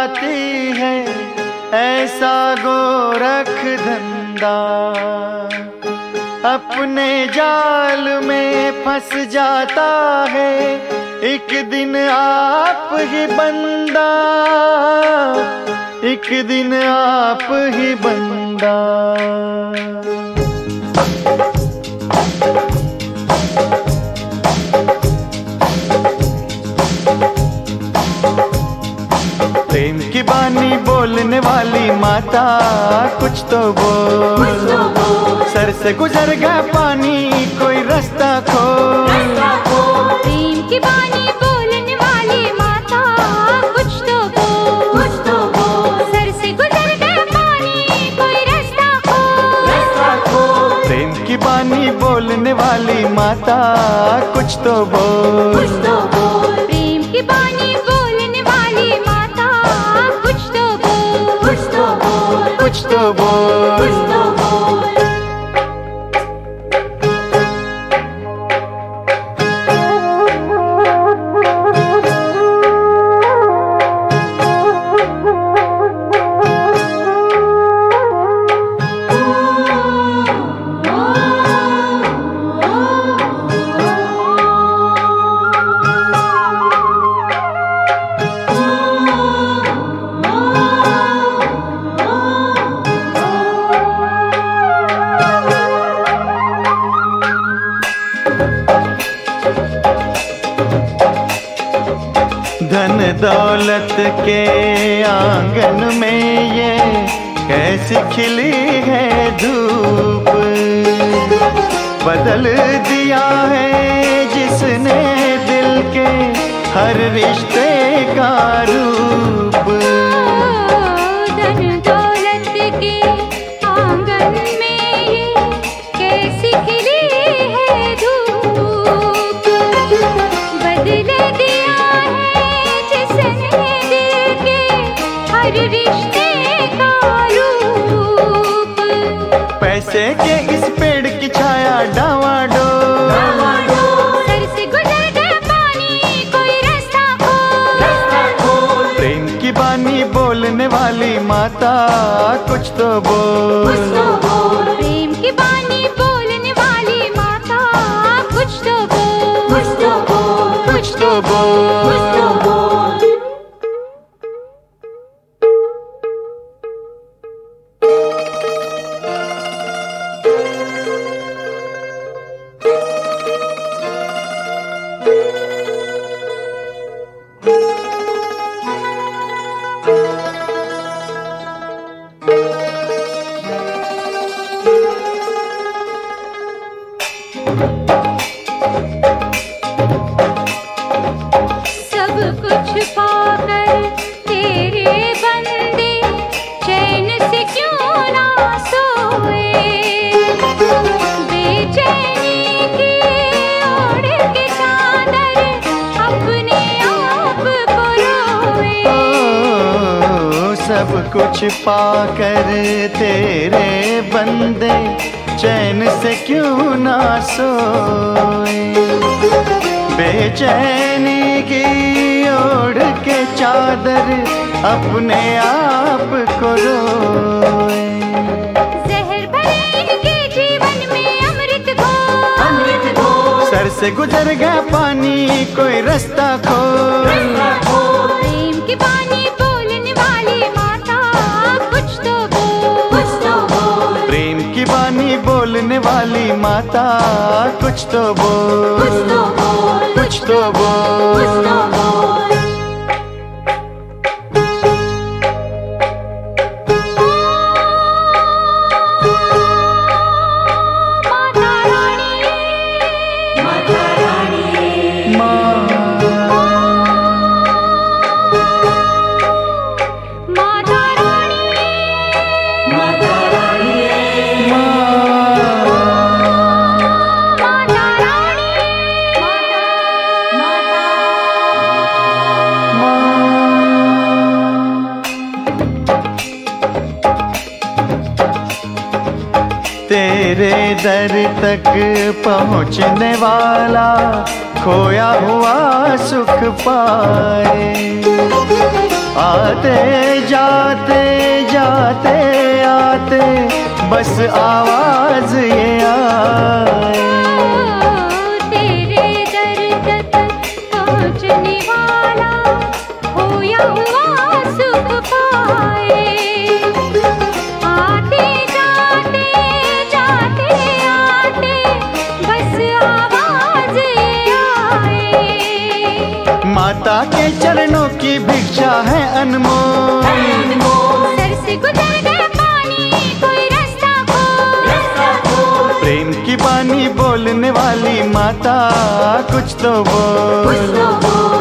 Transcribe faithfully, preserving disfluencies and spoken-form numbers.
चलाती है ऐसा गोरख धंधा, अपने जाल में फंस जाता है एक दिन आप ही बंदा, एक दिन आप ही बंदा। प्रेम की बानी बोलने वाली माता कुछ तो बोल, सर से गुजर गया पानी कोई रास्ता खोल। प्रेम की बानी बोलने वाली माता कुछ तो बोल, कुछ तो बोल, सर से गुजर गया पानी कोई रास्ता खोल। प्रेम की बानी बोलने वाली माता कुछ तो बोल, कुछ तो बोल, प्रेम की बानी बोलने वाली माता कुछ तो बोल, कुछ तो बोल, कुछ तो बोल, कुछ तो बोल। धन दौलत के आंगन में ये कैसी खिली है धूप, बदल दिया है जिसने दिल के हर रिश्ते का रूप। धन दौलत के आंगन में ये कैसी खिली है धूप, बदल दिया हर रिश्ते का रूप। पैसे के इस पेड़ की छाया डावाडोल, सर से गुजर गया पानी कोई रास्ता खोल। प्रेम की बानी बोलने वाली माता कुछ तो बोल, कुछ तो बोल, प्रेम की बानी बोलने वाली माता कुछ तो बोल, कुछ तो बोल, कुछ तो बोल, कुछ तो बोल। सब कुछ पाकर तेरे बंदे चैन से क्यों ना सोए, बेचैनी की ओढ़ के चादर अपने आप को रोए। ओ, सब कुछ पाकर तेरे बंदे चैन से क्यों ना सोए, बेचैनी की ओढ़ के चादर अपने आप को रोए। जहर भरे इनके जीवन में अमृत घोल, अमृत घोल, सर से गुजर गया पानी कोई रास्ता खोल। प्रेम की बानी बोलने वाली माता कुछ तो बोल, कुछ तो बोल, प्रेम की बानी बोलने वाली माता कुछ तो बोल, कुछ तो बोल, कुछ तो बोल, कुछ तो बोल। माता रानी, माता रानी, माता रानी, माता रानी, माता रानी, तेरे दर तक पहुँचने वाला खोया हुआ सुख पाए। आते जाते जाते आते बस आवाज ये आए, तेरे दर तक पहुँचने वाला खोया हुआ सुख पाए। आते जाते जाते आते बस आवाज ये आए। माता के चरणों की भिक्षा है अनमोल, सर से गुजर गया पानी कोई रास्ता खोल। प्रेम की बानी बोलने वाली माता कुछ तो बोल।